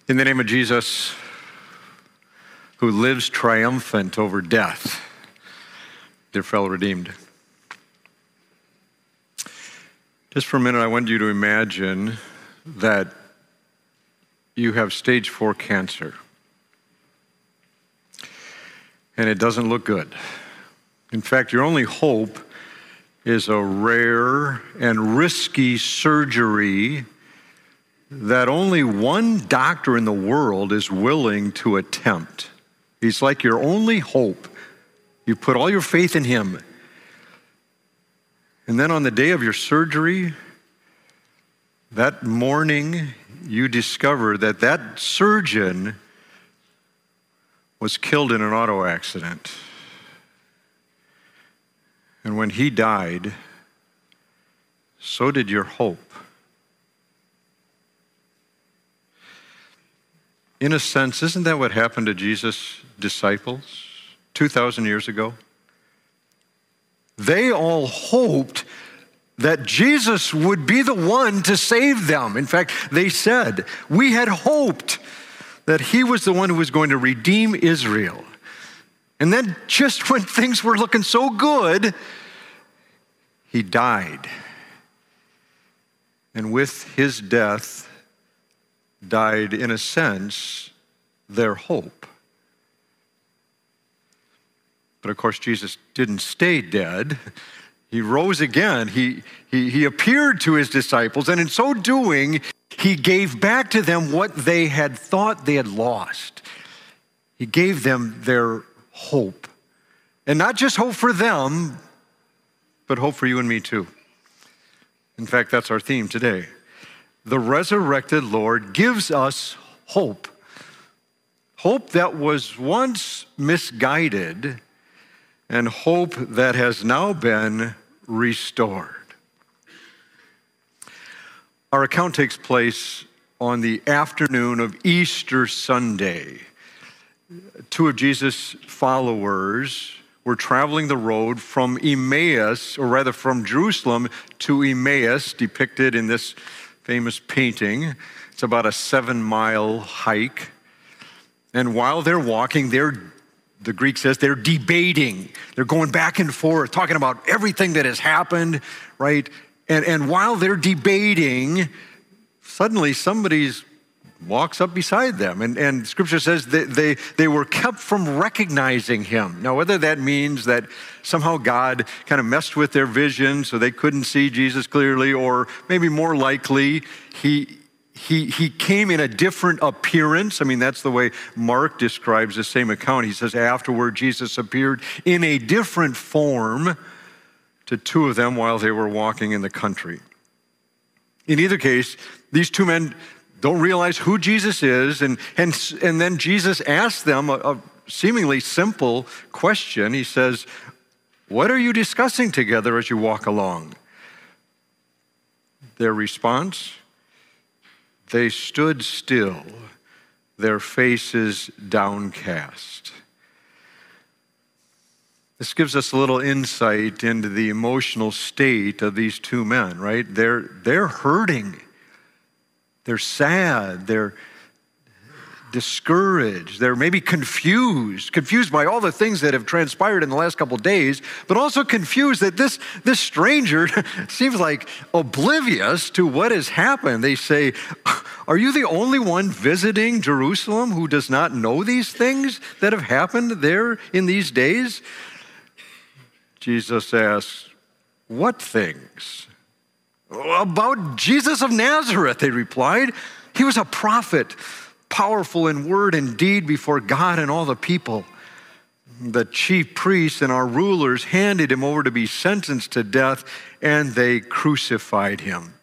In the name of Jesus, who lives triumphant over death, dear fellow redeemed. Just for a minute, I want you to imagine that you have stage 4 cancer. And it doesn't look good. In fact, your only hope is a rare and risky surgery that only one doctor in the world is willing to attempt. He's like your only hope. You put all your faith in him. And then on the day of your surgery, that morning, you discover that that surgeon was killed in an auto accident. And when he died, so did your hope. In a sense, isn't that what happened to Jesus' disciples 2,000 years ago? They all hoped that Jesus would be the one to save them. In fact, they said, we had hoped that he was the one who was going to redeem Israel. And then just when things were looking so good, he died. And with his death, died, in a sense, their hope. But of course, Jesus didn't stay dead. He rose again. He appeared to his disciples, and in so doing, he gave back to them what they had thought they had lost. He gave them their hope. And not just hope for them, but hope for you and me too. In fact, that's our theme today. The resurrected Lord gives us hope. Hope that was once misguided and hope that has now been restored. Our account takes place on the afternoon of Easter Sunday. 2 of Jesus' followers were traveling the road from Emmaus, or rather from Jerusalem to Emmaus, depicted in this famous painting. It's about a 7-mile hike. And while they're walking, the Greek says they're debating. They're going back and forth, talking about everything that has happened, right? And while they're debating, suddenly somebody walks up beside them. And Scripture says that they were kept from recognizing him. Now, whether that means that somehow God kind of messed with their vision so they couldn't see Jesus clearly, or maybe more likely, he came in a different appearance. I mean, that's the way Mark describes the same account. He says, afterward, Jesus appeared in a different form to 2 of them while they were walking in the country. In either case, these 2 men don't realize who Jesus is, and then Jesus asks them a seemingly simple question. He says, what are you discussing together as you walk along? Their response, they stood still, their faces downcast. This gives us a little insight into the emotional state of these 2 men, right? They're hurting. They're sad, they're discouraged, they're maybe confused by all the things that have transpired in the last couple of days, but also confused that this stranger seems like oblivious to what has happened. They say, are you the only one visiting Jerusalem who does not know these things that have happened there in these days? Jesus asks, what things? About Jesus of Nazareth, they replied. He was a prophet, powerful in word and deed before God and all the people. The chief priests and our rulers handed him over to be sentenced to death, and they crucified him.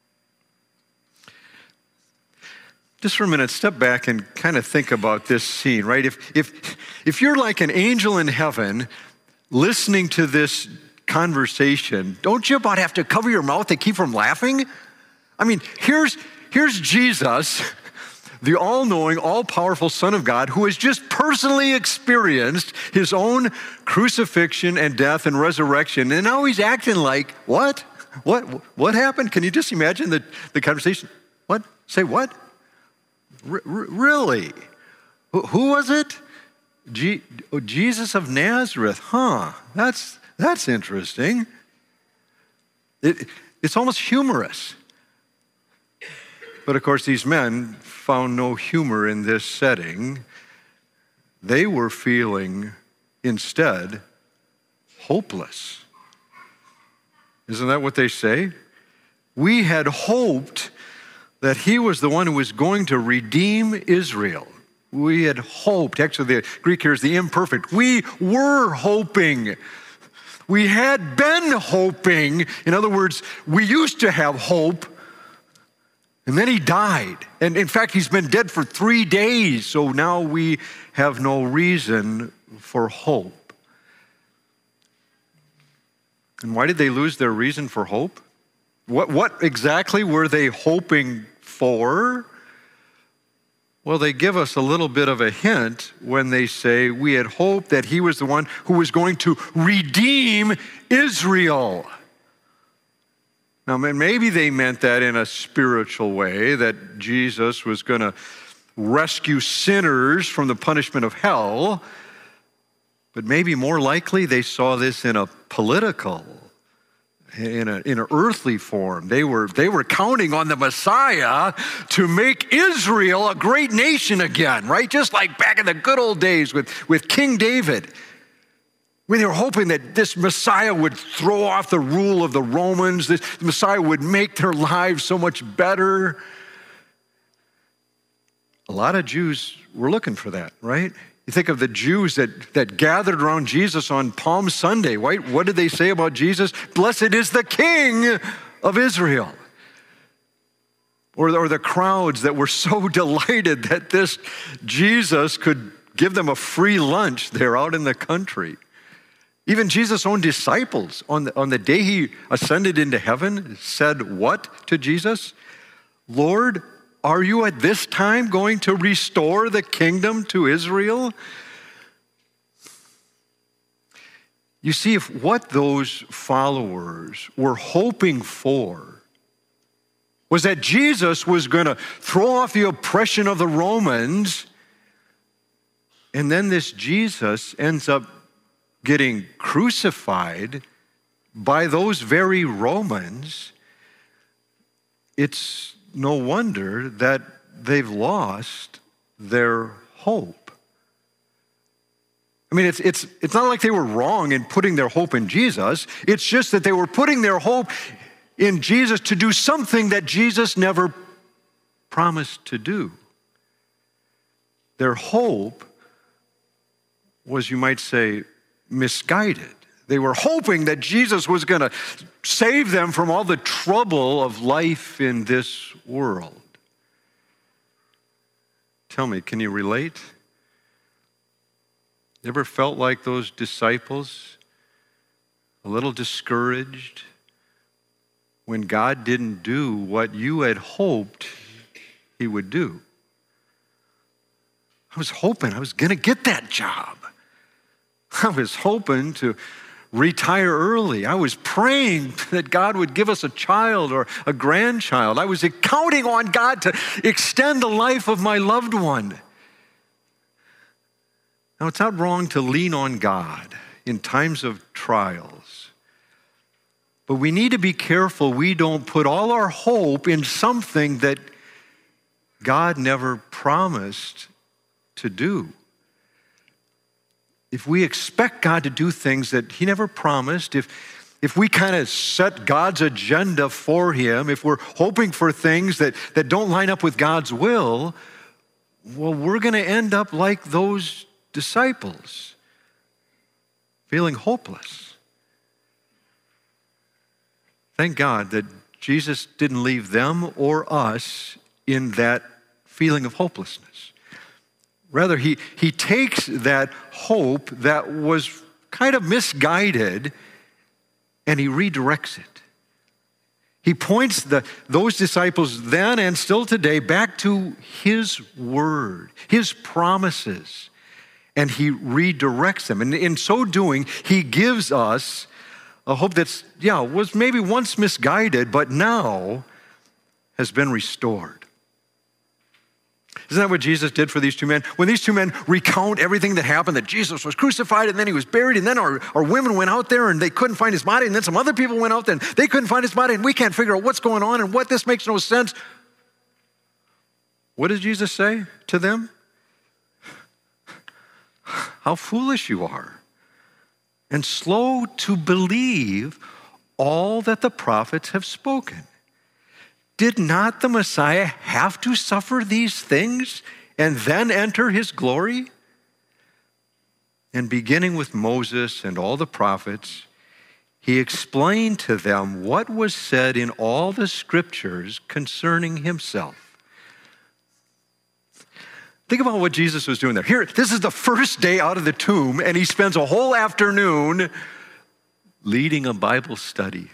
Just for a minute, step back and kind of think about this scene, right? If you're like an angel in heaven listening to this conversation, don't you about have to cover your mouth to keep from laughing? I mean, here's Jesus, the all-knowing, all-powerful Son of God, who has just personally experienced his own crucifixion and death and resurrection, and now he's acting like, what? What happened? Can you just imagine the conversation? What? Say what? Really? Who was it? Jesus of Nazareth. Huh, that's interesting. It's almost humorous. But of course, these men found no humor in this setting. They were feeling, instead, hopeless. Isn't that what they say? We had hoped that he was the one who was going to redeem Israel. We had hoped. Actually, the Greek here is the imperfect. We were hoping. We had been hoping. In other words, we used to have hope. And then he died. And in fact, he's been dead for 3 days. So now we have no reason for hope. And why did they lose their reason for hope? What exactly were they hoping for? Well, they give us a little bit of a hint when they say we had hoped that he was the one who was going to redeem Israel. Now, maybe they meant that in a spiritual way, that Jesus was going to rescue sinners from the punishment of hell. But maybe more likely they saw this in a political, in an earthly form. They were counting on the Messiah to make Israel a great nation again, right? Just like back in the good old days with King David. When they were hoping that this Messiah would throw off the rule of the Romans, this Messiah would make their lives so much better. A lot of Jews were looking for that, right? You think of the Jews that gathered around Jesus on Palm Sunday, right? What did they say about Jesus? Blessed is the King of Israel. Or the crowds that were so delighted that this Jesus could give them a free lunch there out in the country. Even Jesus' own disciples, on the day he ascended into heaven, said what to Jesus? Lord, are you at this time going to restore the kingdom to Israel? You see, if what those followers were hoping for was that Jesus was going to throw off the oppression of the Romans, and then this Jesus ends up getting crucified by those very Romans, it's no wonder that they've lost their hope. I mean, it's not like they were wrong in putting their hope in Jesus. It's just that they were putting their hope in Jesus to do something that Jesus never promised to do. Their hope was, you might say, misguided. They were hoping that Jesus was going to save them from all the trouble of life in this world. Tell me, can you relate? You ever felt like those disciples, a little discouraged when God didn't do what you had hoped he would do? I was hoping I was going to get that job. I was hoping to retire early. I was praying that God would give us a child or a grandchild. I was counting on God to extend the life of my loved one. Now, it's not wrong to lean on God in times of trials, but we need to be careful we don't put all our hope in something that God never promised to do. If we expect God to do things that he never promised, if we kind of set God's agenda for him, if we're hoping for things that don't line up with God's will, well, we're going to end up like those disciples, feeling hopeless. Thank God that Jesus didn't leave them or us in that feeling of hopelessness. Rather, he takes that hope that was kind of misguided and he redirects it. He points those disciples then and still today back to his word, his promises, and he redirects them. And in so doing, he gives us a hope that's, was maybe once misguided, but now has been restored. Isn't that what Jesus did for these two men? When these two men recount everything that happened, that Jesus was crucified and then he was buried, and then our women went out there and they couldn't find his body, and then some other people went out there and they couldn't find his body, and we can't figure out what's going on and what, this makes no sense. What does Jesus say to them? How foolish you are, and slow to believe all that the prophets have spoken. Did not the Messiah have to suffer these things and then enter his glory? And beginning with Moses and all the prophets, he explained to them what was said in all the scriptures concerning himself. Think about what Jesus was doing there. Here, this is the first day out of the tomb, and he spends a whole afternoon leading a Bible study.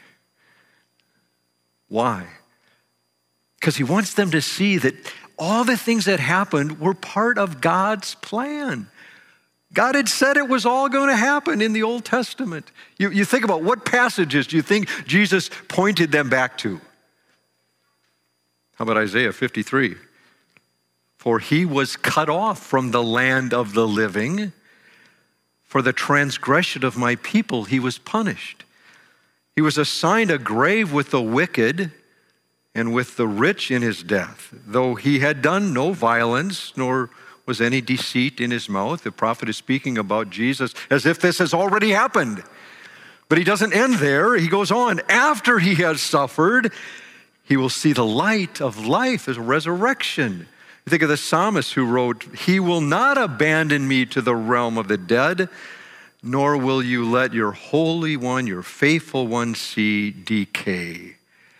Why? Because he wants them to see that all the things that happened were part of God's plan. God had said it was all going to happen in the Old Testament. You think about, what passages do you think Jesus pointed them back to? How about Isaiah 53? For he was cut off from the land of the living. For the transgression of my people he was punished. He was assigned a grave with the wicked and with the rich in his death. Though he had done no violence, nor was any deceit in his mouth. The prophet is speaking about Jesus as if this has already happened. But he doesn't end there. He goes on. After he has suffered, he will see the light of life as resurrection. You think of the psalmist who wrote, he will not abandon me to the realm of the dead, nor will you let your Holy One, your faithful one, see decay.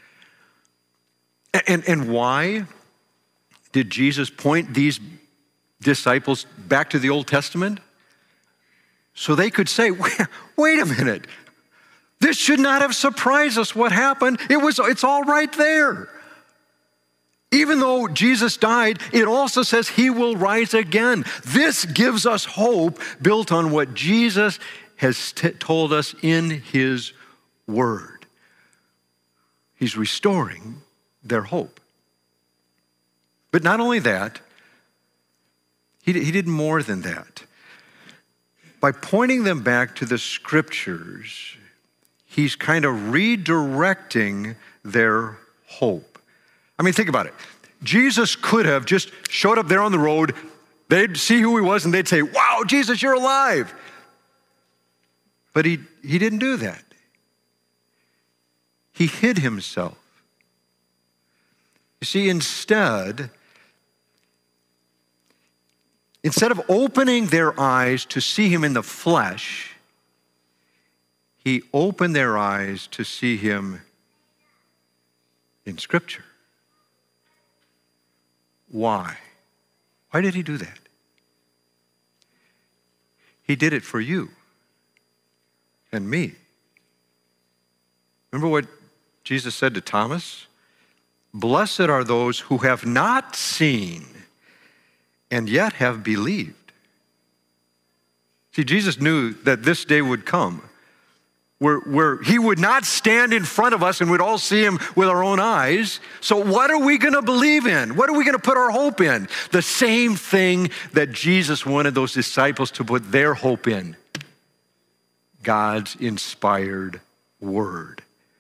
And why did Jesus point these disciples back to the Old Testament? So they could say, wait a minute, this should not have surprised us what happened. It's all right there. Even though Jesus died, it also says he will rise again. This gives us hope built on what Jesus has told us in his word. He's restoring their hope. But not only that, he did more than that. By pointing them back to the scriptures, he's kind of redirecting their hope. I mean, think about it. Jesus could have just showed up there on the road. They'd see who he was and they'd say, wow, Jesus, you're alive. But he didn't do that. He hid himself. You see, instead of opening their eyes to see him in the flesh, he opened their eyes to see him in Scripture. Why? Why did he do that? He did it for you and me. Remember what Jesus said to Thomas? Blessed are those who have not seen and yet have believed. See, Jesus knew that this day would come where he would not stand in front of us and we'd all see him with our own eyes. So what are we going to believe in? What are we going to put our hope in? The same thing that Jesus wanted those disciples to put their hope in. God's inspired word.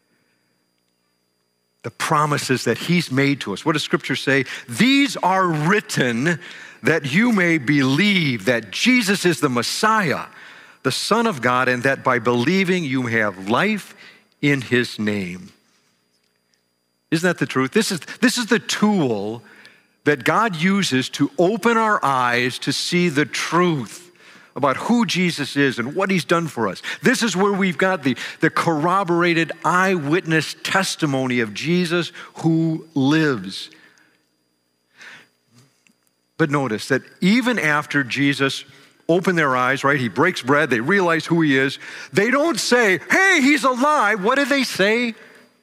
The promises that he's made to us. What does Scripture say? These are written that you may believe that Jesus is the Messiah, the Son of God, and that by believing you have life in his name. Isn't that the truth? This is the tool that God uses to open our eyes to see the truth about who Jesus is and what he's done for us. This is where we've got the corroborated eyewitness testimony of Jesus who lives. But notice that even after Jesus opened their eyes, right? He breaks bread. They realize who he is. They don't say, hey, he's alive. What do they say?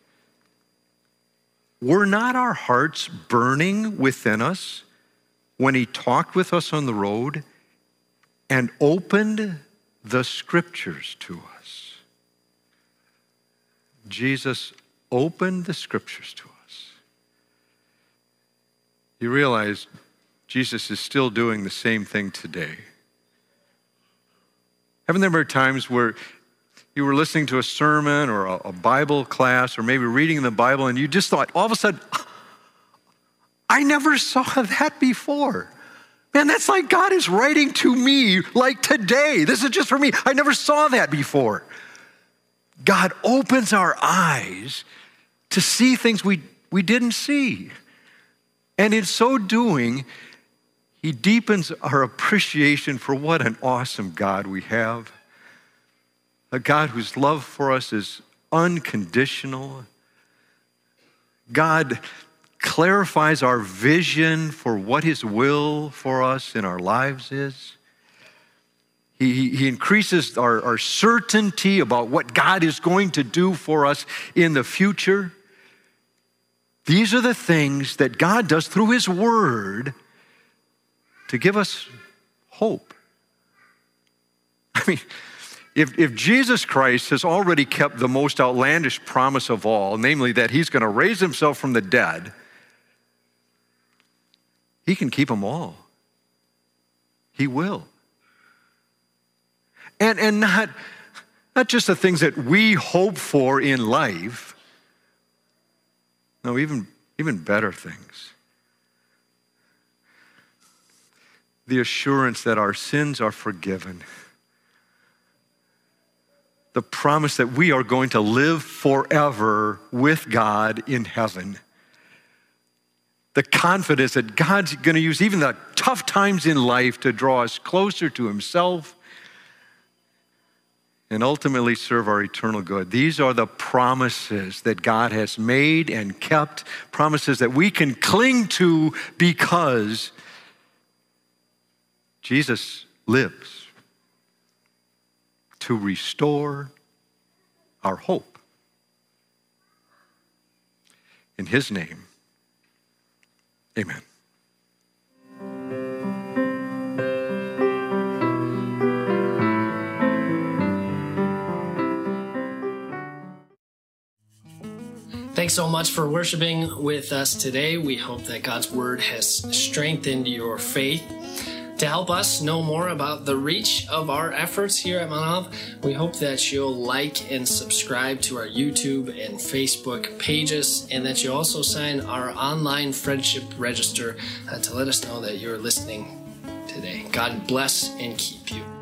Were not our hearts burning within us when he talked with us on the road and opened the scriptures to us? Jesus opened the scriptures to us. You realize Jesus is still doing the same thing today. Haven't there been times where you were listening to a sermon or a Bible class or maybe reading the Bible and you just thought, all of a sudden, I never saw that before. Man, that's like God is writing to me like today. This is just for me. I never saw that before. God opens our eyes to see things we didn't see. And in so doing, he deepens our appreciation for what an awesome God we have. A God whose love for us is unconditional. God clarifies our vision for what his will for us in our lives is. He increases our certainty about what God is going to do for us in the future. These are the things that God does through his word to give us hope. I mean, if Jesus Christ has already kept the most outlandish promise of all, namely that he's going to raise himself from the dead, he can keep them all. He will. And not just the things that we hope for in life. No, even better things. The assurance that our sins are forgiven. The promise that we are going to live forever with God in heaven. The confidence that God's going to use even the tough times in life to draw us closer to himself and ultimately serve our eternal good. These are the promises that God has made and kept, promises that we can cling to because Jesus lives to restore our hope. In his name, amen. Thanks so much for worshiping with us today. We hope that God's word has strengthened your faith. To help us know more about the reach of our efforts here at Mount Olive, we hope that you'll like and subscribe to our YouTube and Facebook pages, and that you also sign our online friendship register to let us know that you're listening today. God bless and keep you.